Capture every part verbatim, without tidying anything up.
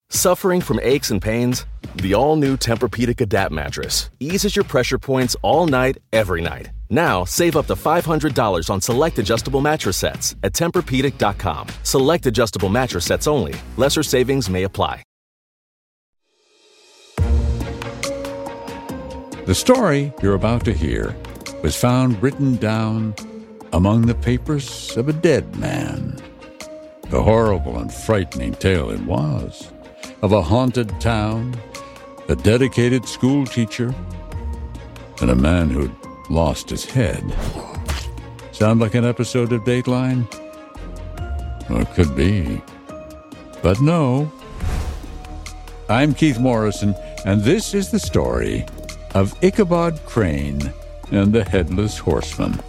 Suffering from aches and pains? The all-new Tempur-Pedic Adapt mattress eases your pressure points all night, every night. Now, save up to five hundred dollars on select adjustable mattress sets at Tempur Pedic dot com. Select adjustable mattress sets only. Lesser savings may apply. The story you're about to hear was found written down among the papers of a dead man. A horrible and frightening tale it was, of a haunted town, a dedicated school teacher, and a man who'd lost his head. Sound like an episode of Dateline? Well, it could be. But no. I'm Keith Morrison, and this is the story of Ichabod Crane and the Headless Horseman.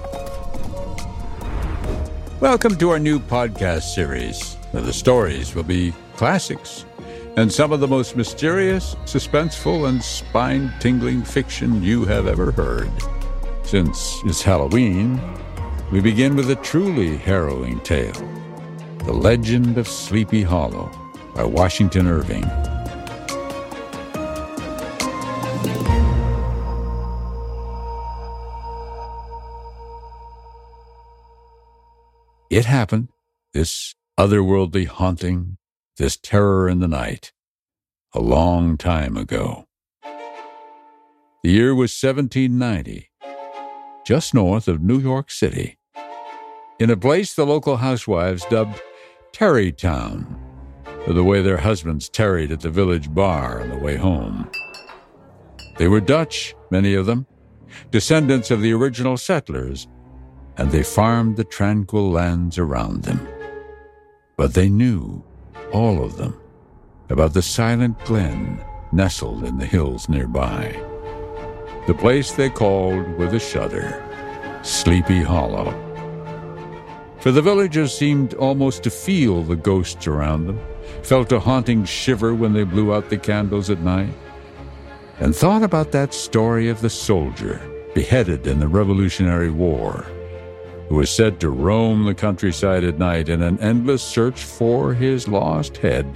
Welcome to our new podcast series, where the stories will be classics and some of the most mysterious, suspenseful, and spine-tingling fiction you have ever heard. Since it's Halloween, we begin with a truly harrowing tale, The Legend of Sleepy Hollow by Washington Irving. It happened, this otherworldly haunting, this terror in the night, a long time ago. The year was seventeen ninety, just north of New York City, in a place the local housewives dubbed Tarrytown, for the way their husbands tarried at the village bar on the way home. They were Dutch, many of them, descendants of the original settlers, and they farmed the tranquil lands around them. But they knew, all of them, about the silent glen nestled in the hills nearby, the place they called with a shudder Sleepy Hollow. For the villagers seemed almost to feel the ghosts around them, felt a haunting shiver when they blew out the candles at night, and thought about that story of the soldier beheaded in the Revolutionary War, who was said to roam the countryside at night in an endless search for his lost head.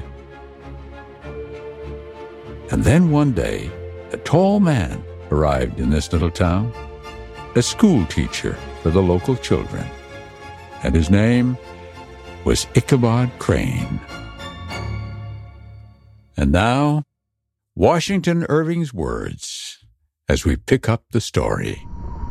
And then one day, a tall man arrived in this little town, a school teacher for the local children, and his name was Ichabod Crane. And now, Washington Irving's words as we pick up the story.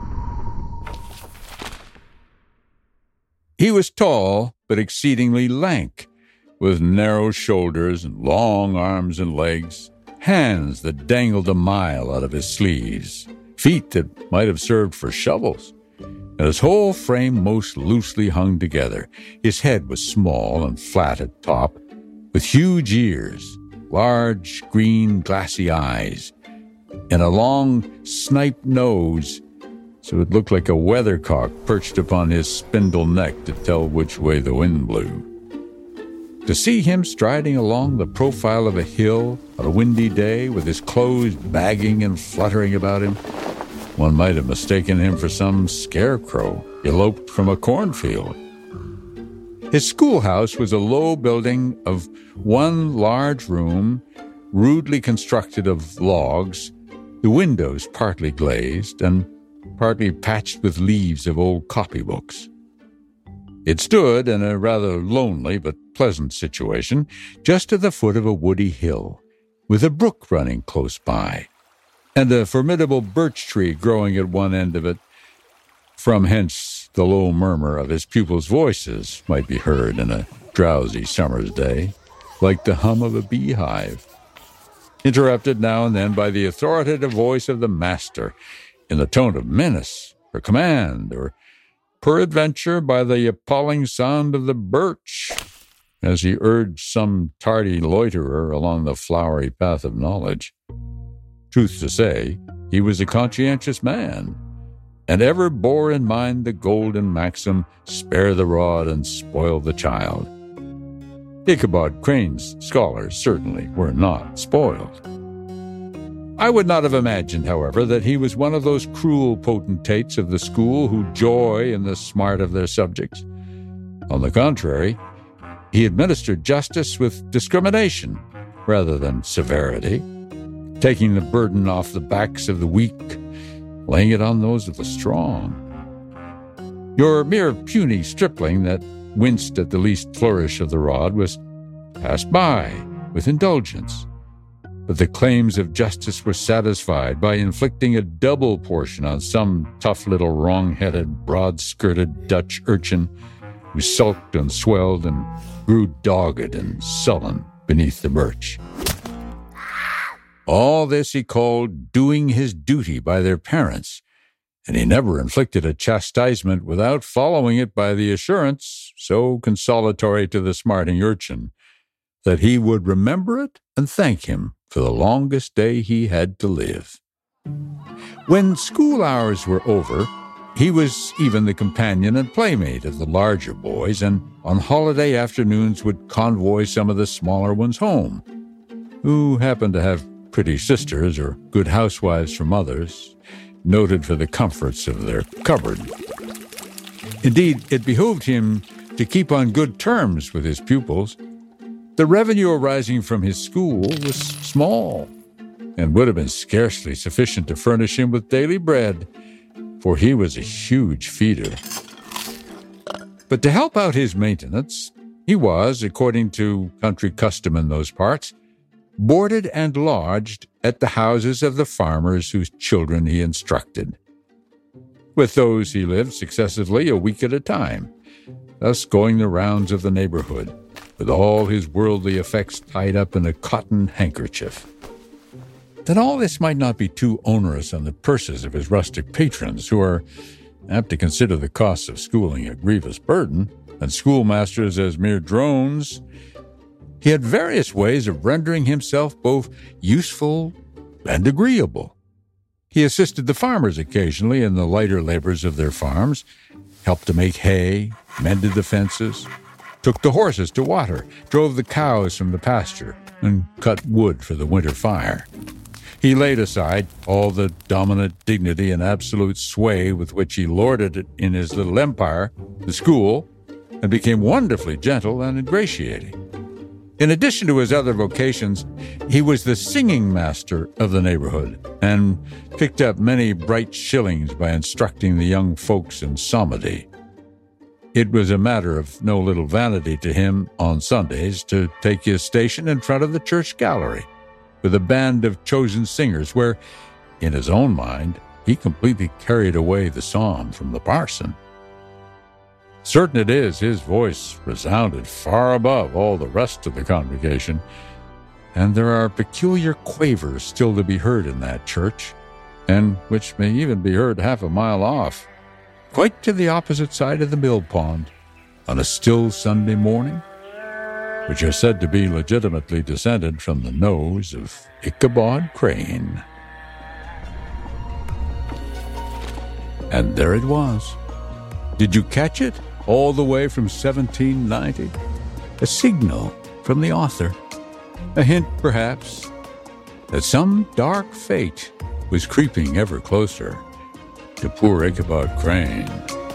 He was tall, but exceedingly lank, with narrow shoulders and long arms and legs, hands that dangled a mile out of his sleeves, feet that might have served for shovels, and his whole frame most loosely hung together. His head was small and flat at top, with huge ears, large green glassy eyes, and a long snipe nose, so it looked like a weathercock perched upon his spindle neck to tell which way the wind blew. To see him striding along the profile of a hill on a windy day with his clothes bagging and fluttering about him, one might have mistaken him for some scarecrow eloped from a cornfield. His schoolhouse was a low building of one large room, rudely constructed of logs, the windows partly glazed and partly patched with leaves of old copybooks. It stood in a rather lonely but pleasant situation, just at the foot of a woody hill, with a brook running close by, and a formidable birch tree growing at one end of it. From hence the low murmur of his pupils' voices might be heard in a drowsy summer's day, like the hum of a beehive, interrupted now and then by the authoritative voice of the master, in the tone of menace or command, or peradventure by the appalling sound of the birch, as he urged some tardy loiterer along the flowery path of knowledge. Truth to say, he was a conscientious man, and ever bore in mind the golden maxim, spare the rod and spoil the child. Ichabod Crane's scholars certainly were not spoiled. I would not have imagined, however, that he was one of those cruel potentates of the school who joy in the smart of their subjects. On the contrary, he administered justice with discrimination, rather than severity, taking the burden off the backs of the weak, laying it on those of the strong. Your mere puny stripling that winced at the least flourish of the rod was passed by with indulgence, but the claims of justice were satisfied by inflicting a double portion on some tough little wrong-headed, broad-skirted Dutch urchin who sulked and swelled and grew dogged and sullen beneath the birch. All this he called doing his duty by their parents, and he never inflicted a chastisement without following it by the assurance, so consolatory to the smarting urchin, that he would remember it and thank him for the longest day he had to live. When school hours were over, he was even the companion and playmate of the larger boys, and on holiday afternoons would convoy some of the smaller ones home, who happened to have pretty sisters or good housewives from others, noted for the comforts of their cupboard. Indeed, it behooved him to keep on good terms with his pupils. The revenue arising from his school was small, and would have been scarcely sufficient to furnish him with daily bread, for he was a huge feeder. But to help out his maintenance, he was, according to country custom in those parts, boarded and lodged at the houses of the farmers whose children he instructed. With those he lived successively a week at a time, thus going the rounds of the neighborhood, with all his worldly effects tied up in a cotton handkerchief. That all this might not be too onerous on the purses of his rustic patrons, who are apt to consider the costs of schooling a grievous burden, and schoolmasters as mere drones, he had various ways of rendering himself both useful and agreeable. He assisted the farmers occasionally in the lighter labors of their farms, helped to make hay, mended the fences, took the horses to water, drove the cows from the pasture, and cut wood for the winter fire. He laid aside all the dominant dignity and absolute sway with which he lorded it in his little empire, the school, and became wonderfully gentle and ingratiating. In addition to his other vocations, he was the singing master of the neighborhood, and picked up many bright shillings by instructing the young folks in psalmody. It was a matter of no little vanity to him on Sundays to take his station in front of the church gallery, with a band of chosen singers, where, in his own mind, he completely carried away the psalm from the parson. Certain it is, his voice resounded far above all the rest of the congregation, and there are peculiar quavers still to be heard in that church, and which may even be heard half a mile off, quite to the opposite side of the mill pond, on a still Sunday morning, which are said to be legitimately descended from the nose of Ichabod Crane. And there it was. Did you catch it? All the way from seventeen ninety. A signal from the author. A hint, perhaps, that some dark fate was creeping ever closer to poor Ichabod Crane.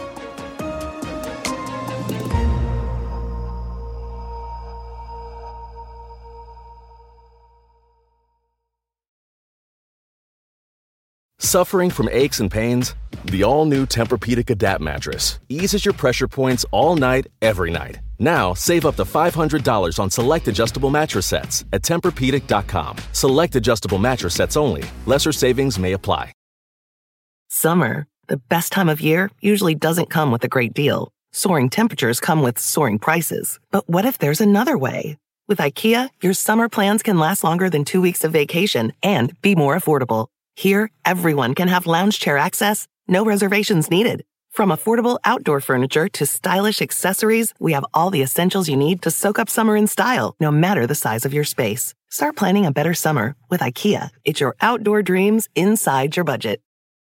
Suffering from aches and pains? The all-new Tempur-Pedic Adapt mattress eases your pressure points all night, every night. Now, save up to five hundred dollars on select adjustable mattress sets at Tempur Pedic dot com. Select adjustable mattress sets only. Lesser savings may apply. Summer, the best time of year, usually doesn't come with a great deal. Soaring temperatures come with soaring prices. But what if there's another way? With IKEA, your summer plans can last longer than two weeks of vacation and be more affordable. Here, everyone can have lounge chair access, no reservations needed. From affordable outdoor furniture to stylish accessories, we have all the essentials you need to soak up summer in style, no matter the size of your space. Start planning a better summer with IKEA. It's your outdoor dreams inside your budget.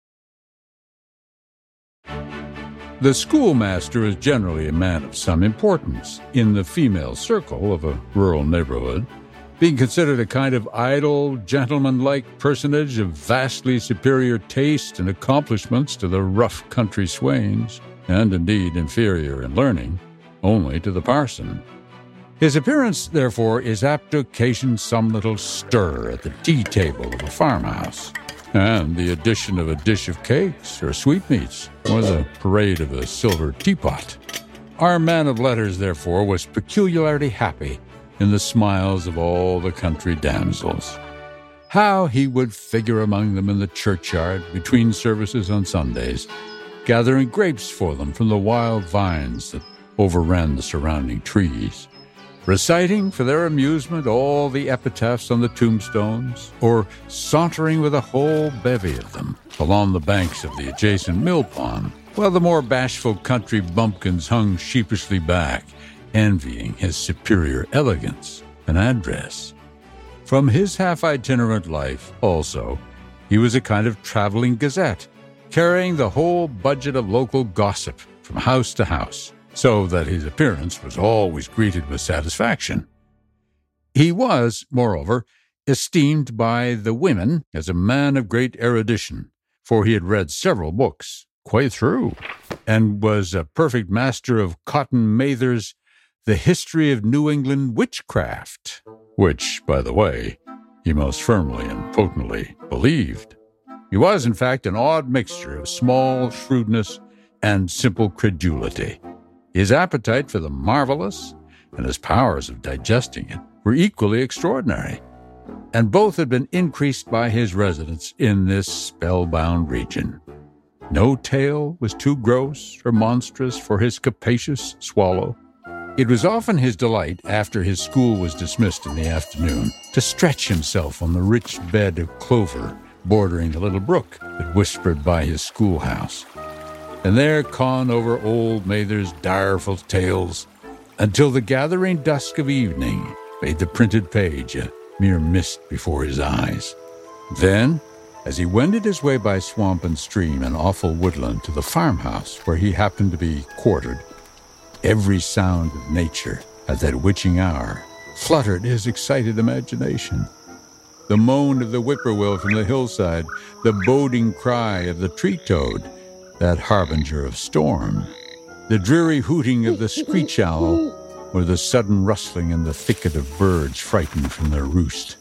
The schoolmaster is generally a man of some importance in the female circle of a rural neighborhood, being considered a kind of idle, gentleman-like personage of vastly superior taste and accomplishments to the rough country swains, and indeed inferior in learning only to the parson. His appearance, therefore, is apt to occasion some little stir at the tea table of a farmhouse, and the addition of a dish of cakes or sweetmeats, or the parade of a silver teapot. Our man of letters, therefore, was peculiarly happy in the smiles of all the country damsels. How he would figure among them in the churchyard between services on Sundays, gathering grapes for them from the wild vines that overran the surrounding trees, reciting for their amusement all the epitaphs on the tombstones, or sauntering with a whole bevy of them along the banks of the adjacent mill pond, while the more bashful country bumpkins hung sheepishly back, envying his superior elegance and address. From his half-itinerant life, also, he was a kind of traveling gazette, carrying the whole budget of local gossip from house to house, so that his appearance was always greeted with satisfaction. He was, moreover, esteemed by the women as a man of great erudition, for he had read several books, quite through, and was a perfect master of Cotton Mather's The History of New England Witchcraft, which, by the way, he most firmly and potently believed. He was, in fact, an odd mixture of small shrewdness and simple credulity. His appetite for the marvelous and his powers of digesting it were equally extraordinary, and both had been increased by his residence in this spellbound region. No tale was too gross or monstrous for his capacious swallow. It was often his delight, after his school was dismissed in the afternoon, to stretch himself on the rich bed of clover bordering the little brook that whispered by his schoolhouse, and there con over old Mather's direful tales until the gathering dusk of evening made the printed page a mere mist before his eyes. Then, as he wended his way by swamp and stream and awful woodland to the farmhouse where he happened to be quartered, every sound of nature at that witching hour fluttered his excited imagination. The moan of the whippoorwill from the hillside, the boding cry of the tree-toad, that harbinger of storm, the dreary hooting of the screech owl, or the sudden rustling in the thicket of birds frightened from their roost.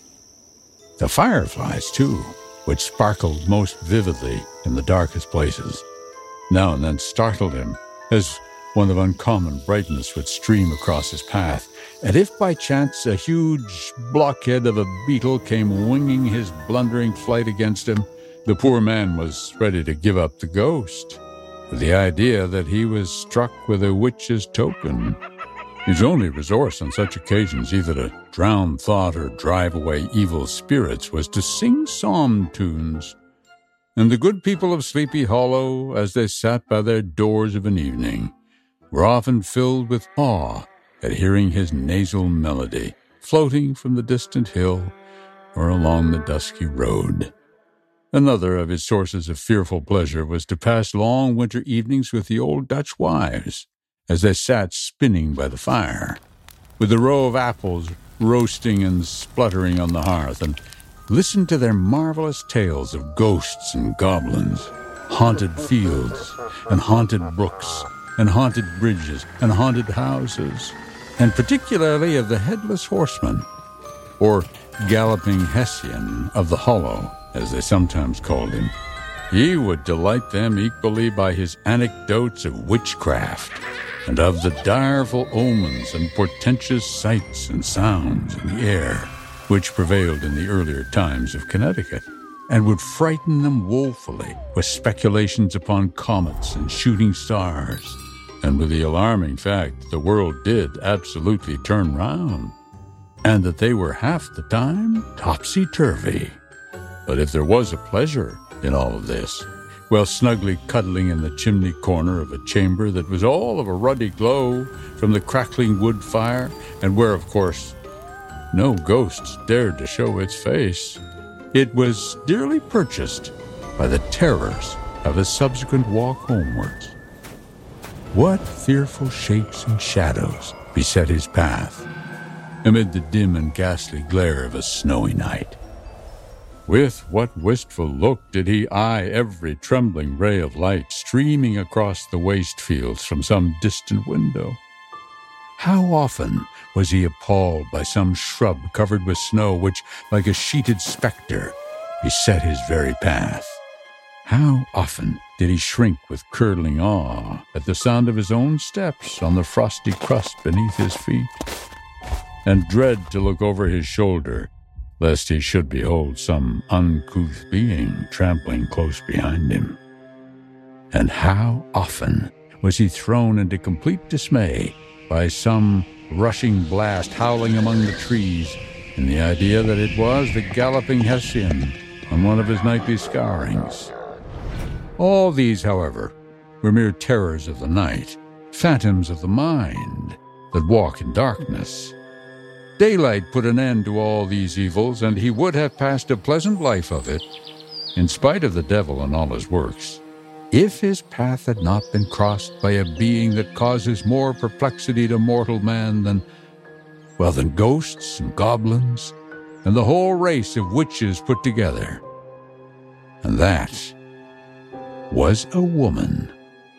The fireflies, too, which sparkled most vividly in the darkest places, now and then startled him, as one of uncommon brightness would stream across his path, and if by chance a huge blockhead of a beetle came winging his blundering flight against him, the poor man was ready to give up the ghost, with the idea that he was struck with a witch's token. His only resource on such occasions, either to drown thought or drive away evil spirits, was to sing psalm tunes. And the good people of Sleepy Hollow, as they sat by their doors of an evening, were often filled with awe at hearing his nasal melody floating from the distant hill or along the dusky road. Another of his sources of fearful pleasure was to pass long winter evenings with the old Dutch wives, as they sat spinning by the fire, with a row of apples roasting and spluttering on the hearth, and listen to their marvelous tales of ghosts and goblins, haunted fields and haunted brooks, and haunted bridges and haunted houses, and particularly of the Headless Horseman, or Galloping Hessian of the Hollow, as they sometimes called him. He would delight them equally by his anecdotes of witchcraft, and of the direful omens and portentous sights and sounds in the air, which prevailed in the earlier times of Connecticut, and would frighten them woefully with speculations upon comets and shooting stars, and with the alarming fact that the world did absolutely turn round, and that they were half the time topsy-turvy. But if there was a pleasure in all of this, while snugly cuddling in the chimney corner of a chamber that was all of a ruddy glow from the crackling wood fire, and where, of course, no ghosts dared to show its face, it was dearly purchased by the terrors of his subsequent walk homewards. What fearful shapes and shadows beset his path amid the dim and ghastly glare of a snowy night! With what wistful look did he eye every trembling ray of light streaming across the waste fields from some distant window! How often was he appalled by some shrub covered with snow which, like a sheeted spectre, beset his very path. How often did he shrink with curdling awe at the sound of his own steps on the frosty crust beneath his feet, and dread to look over his shoulder, lest he should behold some uncouth being trampling close behind him. And how often was he thrown into complete dismay by some rushing blast howling among the trees, in the idea that it was the galloping Hessian on one of his nightly scourings. All these, however, were mere terrors of the night, phantoms of the mind that walk in darkness. Daylight put an end to all these evils, and he would have passed a pleasant life of it, in spite of the devil and all his works, if his path had not been crossed by a being that causes more perplexity to mortal man than, well, than ghosts and goblins and the whole race of witches put together. And that was a woman.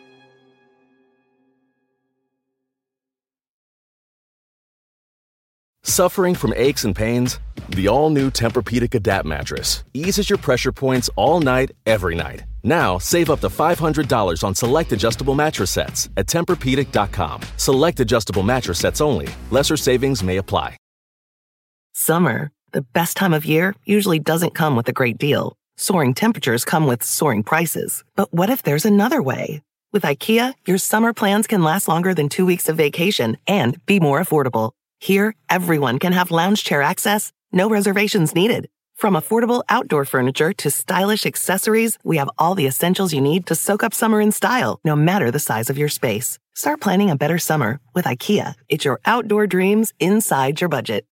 Suffering from aches and pains? The all-new Tempur-Pedic Adapt mattress eases your pressure points all night, every night. Now, save up to five hundred dollars on select adjustable mattress sets at Tempur Pedic dot com. Select adjustable mattress sets only. Lesser savings may apply. Summer, the best time of year, usually doesn't come with a great deal. Soaring temperatures come with soaring prices. But what if there's another way? With IKEA, your summer plans can last longer than two weeks of vacation and be more affordable. Here, everyone can have lounge chair access, no reservations needed. From affordable outdoor furniture to stylish accessories, we have all the essentials you need to soak up summer in style, no matter the size of your space. Start planning a better summer with IKEA. It's your outdoor dreams inside your budget.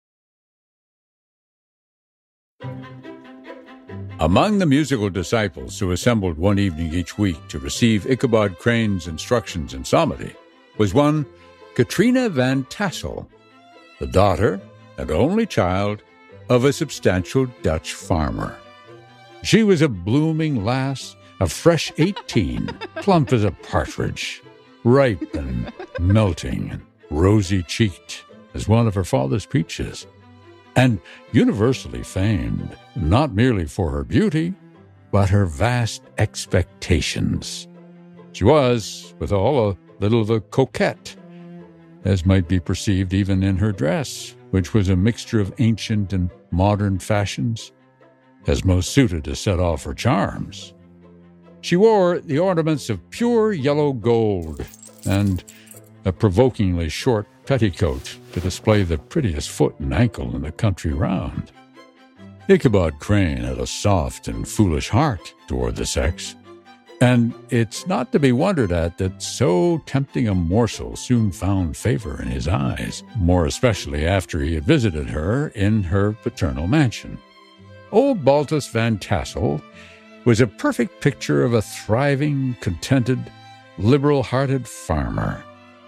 Among the musical disciples who assembled one evening each week to receive Ichabod Crane's instructions in psalmody was one Katrina Van Tassel, the daughter and only child of a substantial Dutch farmer. She was a blooming lass, a fresh eighteen, plump as a partridge, ripe and melting and rosy-cheeked as one of her father's peaches, and universally famed not merely for her beauty, but her vast expectations. She was, withal, a little of a coquette, as might be perceived even in her dress, which was a mixture of ancient and modern fashions, as most suited to set off her charms. She wore the ornaments of pure yellow gold and a provokingly short petticoat to display the prettiest foot and ankle in the country round. Ichabod Crane had a soft and foolish heart toward the sex, and it's not to be wondered at that so tempting a morsel soon found favor in his eyes, more especially after he had visited her in her paternal mansion. Old Baltus Van Tassel was a perfect picture of a thriving, contented, liberal-hearted farmer.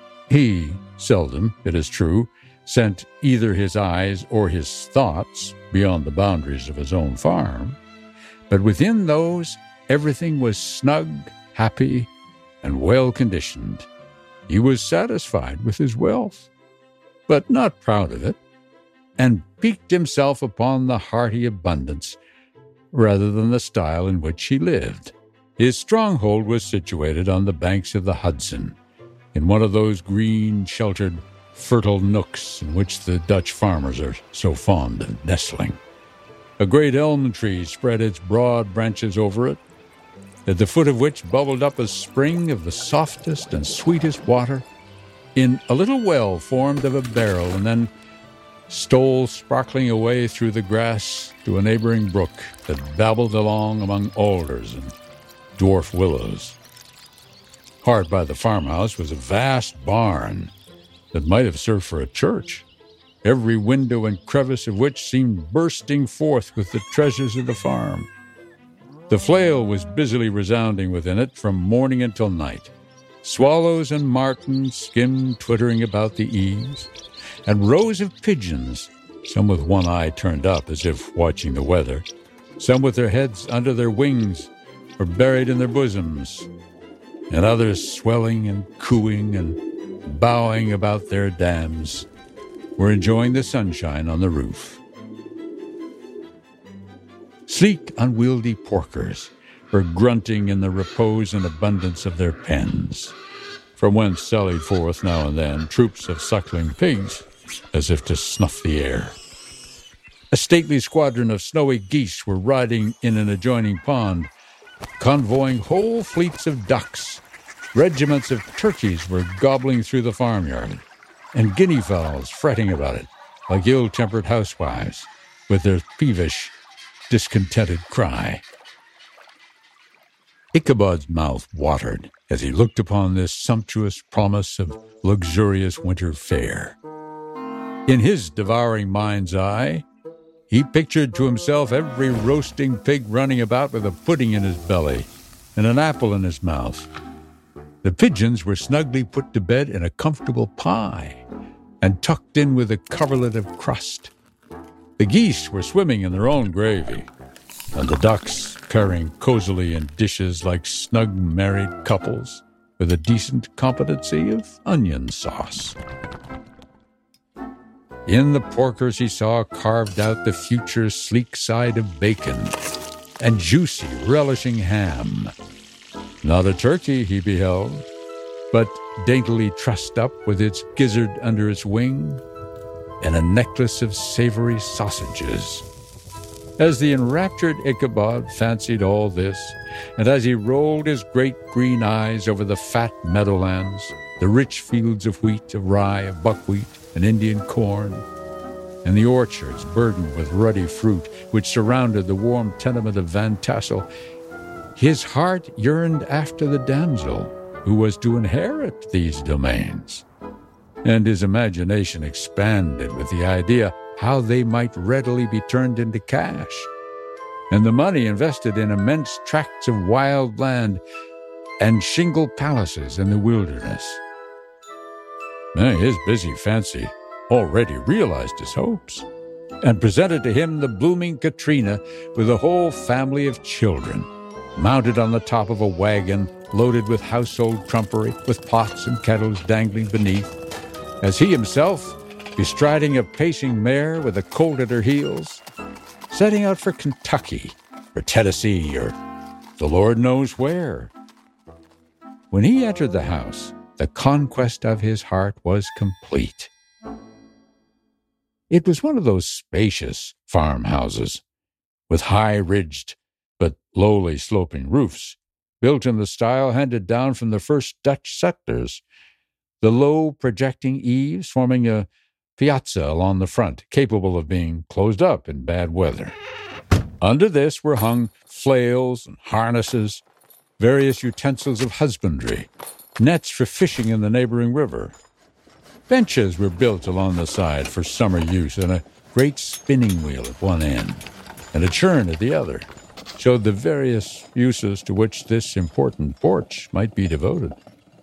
He seldom, it is true, sent either his eyes or his thoughts beyond the boundaries of his own farm, but within those everything was snug, happy, and well-conditioned. He was satisfied with his wealth, but not proud of it, and piqued himself upon the hearty abundance rather than the style in which he lived. His stronghold was situated on the banks of the Hudson, in one of those green, sheltered, fertile nooks in which the Dutch farmers are so fond of nestling. A great elm tree spread its broad branches over it, at the foot of which bubbled up a spring of the softest and sweetest water in a little well formed of a barrel, and then stole sparkling away through the grass to a neighboring brook that babbled along among alders and dwarf willows. Hard by the farmhouse was a vast barn that might have served for a church, every window and crevice of which seemed bursting forth with the treasures of the farm. The flail was busily resounding within it from morning until night. Swallows and martins skimmed twittering about the eaves, and rows of pigeons, some with one eye turned up as if watching the weather, some with their heads under their wings or buried in their bosoms, and others swelling and cooing and bowing about their dams, were enjoying the sunshine on the roof. Sleek, unwieldy porkers were grunting in the repose and abundance of their pens, from whence sallied forth now and then troops of suckling pigs, as if to snuff the air. A stately squadron of snowy geese were riding in an adjoining pond, convoying whole fleets of ducks. Regiments of turkeys were gobbling through the farmyard, and guinea fowls fretting about it, like ill-tempered housewives, with their peevish, discontented cry. Ichabod's mouth watered as he looked upon this sumptuous promise of luxurious winter fare. In his devouring mind's eye, he pictured to himself every roasting pig running about with a pudding in his belly and an apple in his mouth. The pigeons were snugly put to bed in a comfortable pie and tucked in with a coverlet of crust. The geese were swimming in their own gravy, and the ducks purring cozily in dishes like snug married couples with a decent competency of onion sauce. In the porkers he saw carved out the future sleek side of bacon and juicy, relishing ham. Not a turkey he beheld, but daintily trussed up with its gizzard under its wing and a necklace of savory sausages. As the enraptured Ichabod fancied all this, and as he rolled his great green eyes over the fat meadowlands, the rich fields of wheat, of rye, of buckwheat, and Indian corn, and the orchards burdened with ruddy fruit which surrounded the warm tenement of Van Tassel, his heart yearned after the damsel who was to inherit these domains, and his imagination expanded with the idea how they might readily be turned into cash, and the money invested in immense tracts of wild land and shingle palaces in the wilderness. Now, his busy fancy already realized his hopes, and presented to him the blooming Katrina with a whole family of children, mounted on the top of a wagon loaded with household trumpery, with pots and kettles dangling beneath, as he himself, bestriding a pacing mare with a colt at her heels, setting out for Kentucky, or Tennessee, or the Lord knows where. When he entered the house, the conquest of his heart was complete. It was one of those spacious farmhouses, with high-ridged but lowly sloping roofs, built in the style handed down from the first Dutch settlers, the low projecting eaves forming a piazza along the front, capable of being closed up in bad weather. Under this were hung flails and harnesses, various utensils of husbandry, nets for fishing in the neighboring river. Benches were built along the side for summer use, and a great spinning wheel at one end and a churn at the other showed the various uses to which this important porch might be devoted.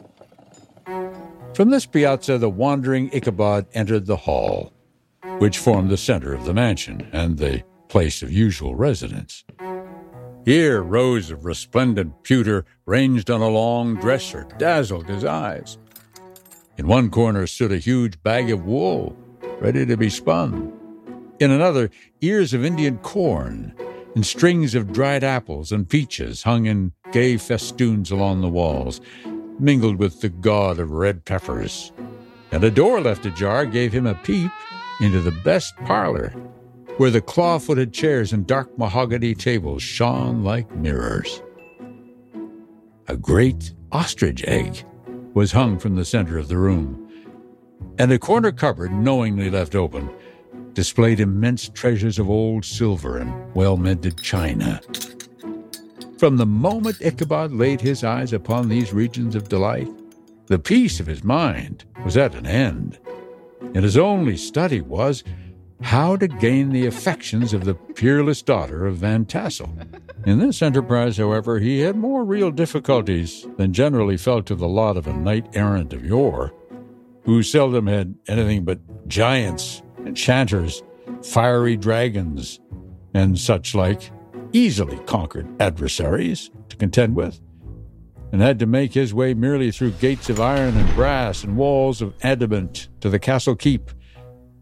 From this piazza, the wandering Ichabod entered the hall, which formed the center of the mansion and the place of usual residence. Here, rows of resplendent pewter ranged on a long dresser dazzled his eyes. In one corner stood a huge bag of wool, ready to be spun. In another, ears of Indian corn and strings of dried apples and peaches hung in gay festoons along the walls, mingled with the gaud of red peppers. And a door left ajar gave him a peep into the best parlor, where the claw-footed chairs and dark mahogany tables shone like mirrors. A great ostrich egg was hung from the center of the room, and a corner cupboard, knowingly left open, displayed immense treasures of old silver and well-mended china. From the moment Ichabod laid his eyes upon these regions of delight, the peace of his mind was at an end, and his only study was how to gain the affections of the peerless daughter of Van Tassel. In this enterprise, however, he had more real difficulties than generally fell to the lot of a knight-errant of yore, who seldom had anything but giants, enchanters, fiery dragons, and such like easily conquered adversaries to contend with, and had to make his way merely through gates of iron and brass and walls of adamant to the castle keep,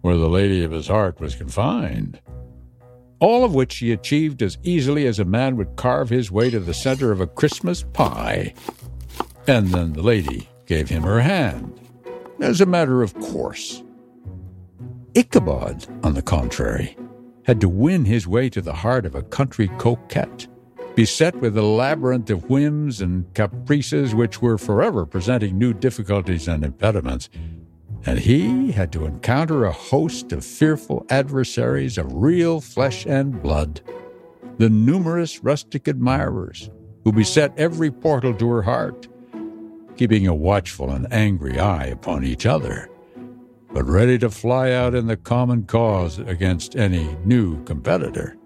where the lady of his heart was confined. All of which he achieved as easily as a man would carve his way to the center of a Christmas pie. And then the lady gave him her hand, as a matter of course. Ichabod, on the contrary, had to win his way to the heart of a country coquette, beset with a labyrinth of whims and caprices which were forever presenting new difficulties and impediments, and he had to encounter a host of fearful adversaries of real flesh and blood, the numerous rustic admirers who beset every portal to her heart, keeping a watchful and angry eye upon each other, but ready to fly out in the common cause against any new competitor.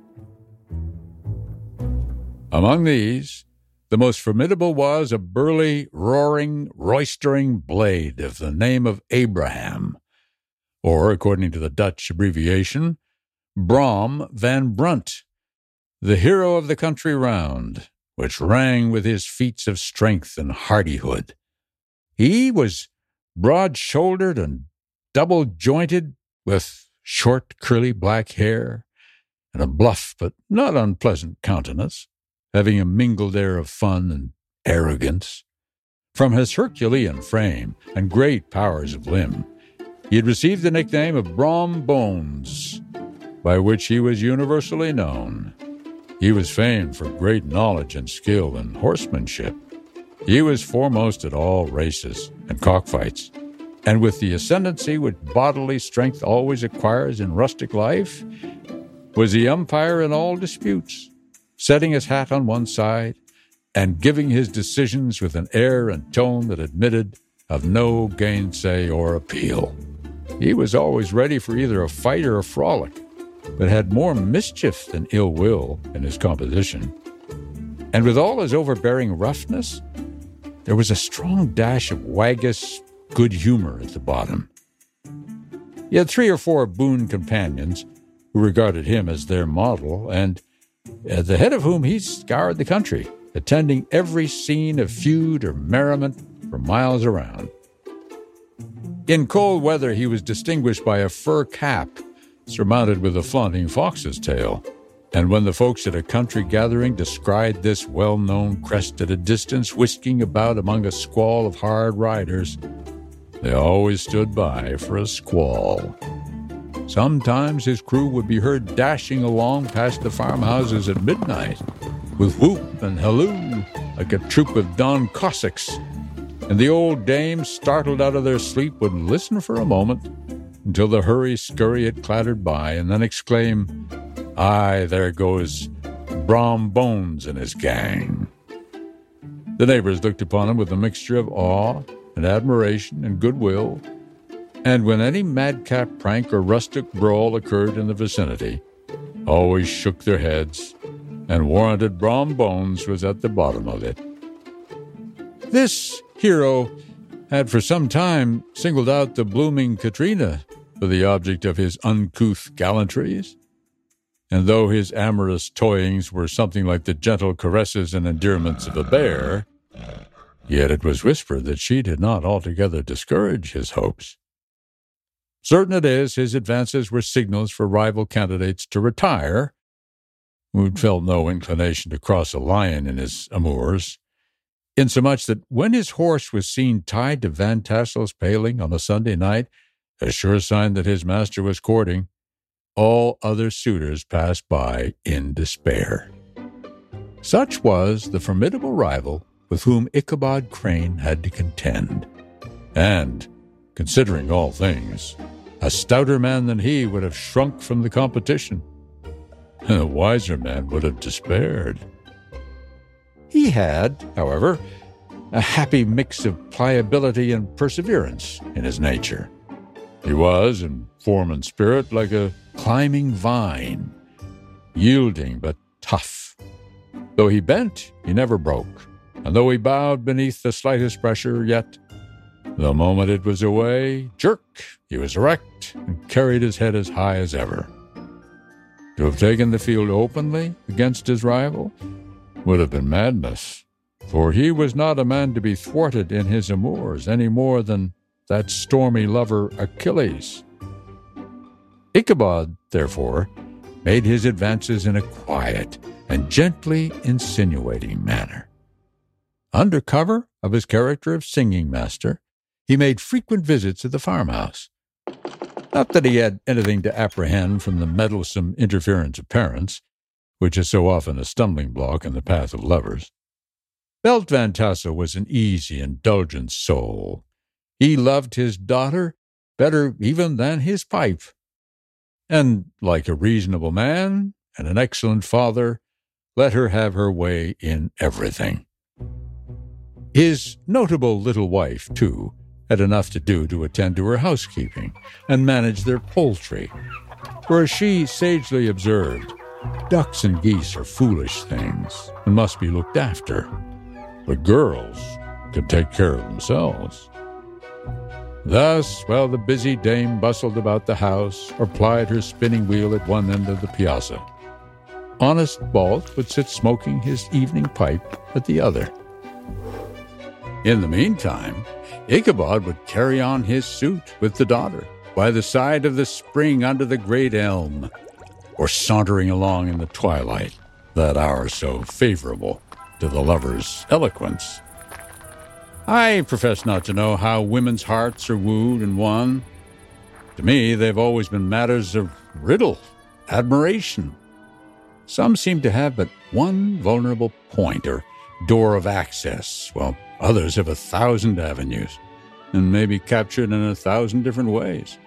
Among these, the most formidable was a burly, roaring, roistering blade of the name of Abraham, or, according to the Dutch abbreviation, Brom van Brunt, the hero of the country round, which rang with his feats of strength and hardihood. He was broad-shouldered and double-jointed, with short, curly black hair, and a bluff but not unpleasant countenance, having a mingled air of fun and arrogance. From his Herculean frame and great powers of limb, he had received the nickname of Brom Bones, by which he was universally known. He was famed for great knowledge and skill in horsemanship. He was foremost at all races and cockfights, and with the ascendancy which bodily strength always acquires in rustic life, was the umpire in all disputes, setting his hat on one side and giving his decisions with an air and tone that admitted of no gainsay or appeal. He was always ready for either a fight or a frolic, but had more mischief than ill will in his composition. And with all his overbearing roughness, there was a strong dash of waggish good humor at the bottom. He had three or four boon companions who regarded him as their model, and at the head of whom he scoured the country, attending every scene of feud or merriment for miles around. In cold weather he was distinguished by a fur cap surmounted with a flaunting fox's tail, and when the folks at a country gathering descried this well-known crest at a distance whisking about among a squall of hard riders, they always stood by for a squall. Sometimes his crew would be heard dashing along past the farmhouses at midnight, with whoop and halloo like a troop of Don Cossacks, and the old dames, startled out of their sleep, would listen for a moment until the hurry-scurry had clattered by, and then exclaim, "Aye, there goes Brom Bones and his gang." The neighbors looked upon him with a mixture of awe and admiration and goodwill, and when any madcap prank or rustic brawl occurred in the vicinity, always shook their heads and warranted Brom Bones was at the bottom of it. This hero had for some time singled out the blooming Katrina for the object of his uncouth gallantries, and though his amorous toyings were something like the gentle caresses and endearments of a bear, yet it was whispered that she did not altogether discourage his hopes. Certain it is, his advances were signals for rival candidates to retire, who felt no inclination to cross a lion in his amours, insomuch that when his horse was seen tied to Van Tassel's paling on a Sunday night, a sure sign that his master was courting, all other suitors passed by in despair. Such was the formidable rival with whom Ichabod Crane had to contend, and, considering all things, a stouter man than he would have shrunk from the competition, and a wiser man would have despaired. He had, however, a happy mix of pliability and perseverance in his nature. He was, in form and spirit, like a climbing vine, yielding but tough. Though he bent, he never broke, and though he bowed beneath the slightest pressure, yet, the moment it was away, jerk, he was erect and carried his head as high as ever. To have taken the field openly against his rival would have been madness, for he was not a man to be thwarted in his amours any more than that stormy lover Achilles. Ichabod, therefore, made his advances in a quiet and gently insinuating manner. Under cover of his character of singing master, he made frequent visits at the farmhouse. Not that he had anything to apprehend from the meddlesome interference of parents, which is so often a stumbling block in the path of lovers. Belt Van Tassel was an easy, indulgent soul. He loved his daughter better even than his pipe, and, like a reasonable man and an excellent father, let her have her way in everything. His notable little wife, too, had enough to do to attend to her housekeeping and manage their poultry, for as she sagely observed, ducks and geese are foolish things and must be looked after, but girls can take care of themselves. Thus, while the busy dame bustled about the house or plied her spinning wheel at one end of the piazza, honest Balt would sit smoking his evening pipe at the other. In the meantime, Ichabod would carry on his suit with the daughter by the side of the spring under the great elm, or sauntering along in the twilight, that hour so favorable to the lover's eloquence. I profess not to know how women's hearts are wooed and won. To me, they've always been matters of riddle, admiration. Some seem to have but one vulnerable point or door of access, while others have a thousand avenues and may be captured in a thousand different ways.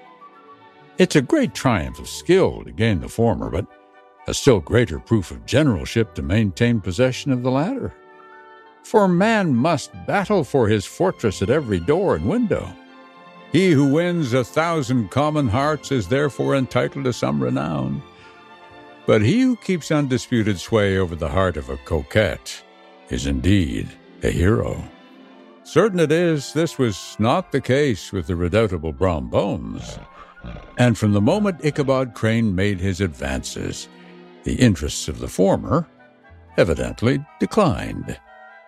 It's a great triumph of skill to gain the former, but a still greater proof of generalship to maintain possession of the latter. For man must battle for his fortress at every door and window. He who wins a thousand common hearts is therefore entitled to some renown. But he who keeps undisputed sway over the heart of a coquette is indeed a hero. Certain it is, this was not the case with the redoubtable Brom Bones. And from the moment Ichabod Crane made his advances, the interests of the former evidently declined.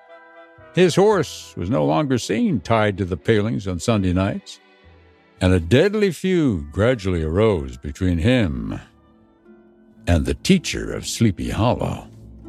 His horse was no longer seen tied to the palings on Sunday nights, and a deadly feud gradually arose between him and the teacher of Sleepy Hollow.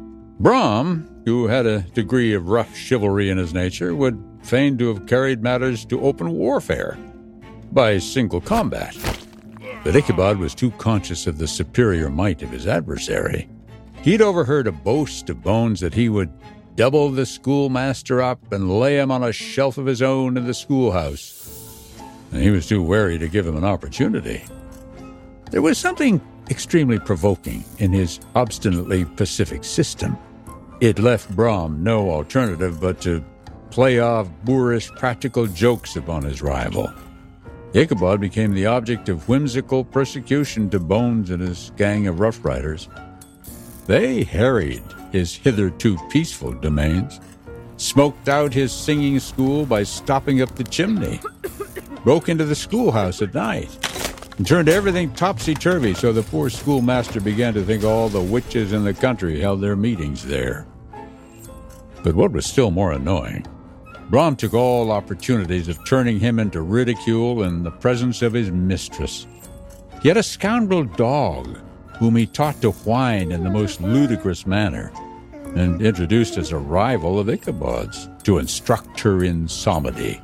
Brom, who had a degree of rough chivalry in his nature, would fain to have carried matters to open warfare by single combat. But Ichabod was too conscious of the superior might of his adversary. He'd overheard a boast of Bones that he would double the schoolmaster up and lay him on a shelf of his own in the schoolhouse, and he was too wary to give him an opportunity. There was something extremely provoking in his obstinately pacific system. It left Brom no alternative but to play off boorish practical jokes upon his rival. Ichabod became the object of whimsical persecution to Bones and his gang of Rough Riders. They harried his hitherto peaceful domains, smoked out his singing school by stopping up the chimney, broke into the schoolhouse at night, and turned everything topsy-turvy so the poor schoolmaster began to think all the witches in the country held their meetings there. But what was still more annoying, Brom took all opportunities of turning him into ridicule in the presence of his mistress. He had a scoundrel dog whom he taught to whine in the most ludicrous manner, and introduced as a rival of Ichabod's to instruct her in psalmody.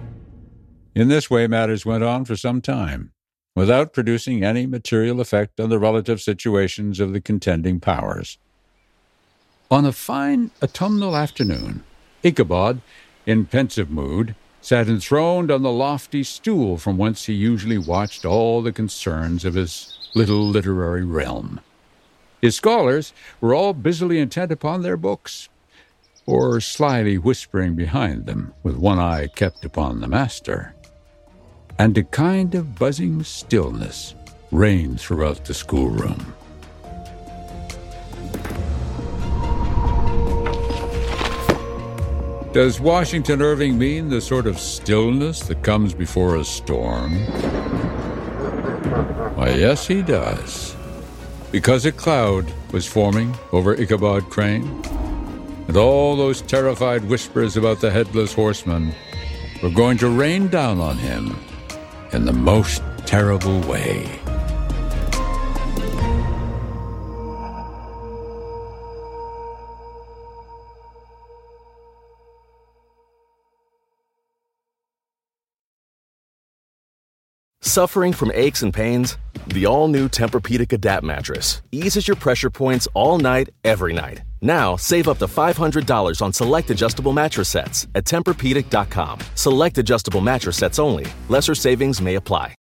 In this way matters went on for some time, without producing any material effect on the relative situations of the contending powers. On a fine autumnal afternoon, Ichabod, in pensive mood, sat enthroned on the lofty stool from whence he usually watched all the concerns of his little literary realm. His scholars were all busily intent upon their books, or slyly whispering behind them, with one eye kept upon the master. And a kind of buzzing stillness reigned throughout the schoolroom. Does Washington Irving mean the sort of stillness that comes before a storm? Why, yes, he does. Because a cloud was forming over Ichabod Crane, and all those terrified whispers about the headless horseman were going to rain down on him in the most terrible way. Suffering from aches and pains? The all-new Tempur-Pedic Adapt mattress eases your pressure points all night, every night. Now, save up to five hundred dollars on select adjustable mattress sets at Tempur Pedic dot com. Select adjustable mattress sets only. Lesser savings may apply.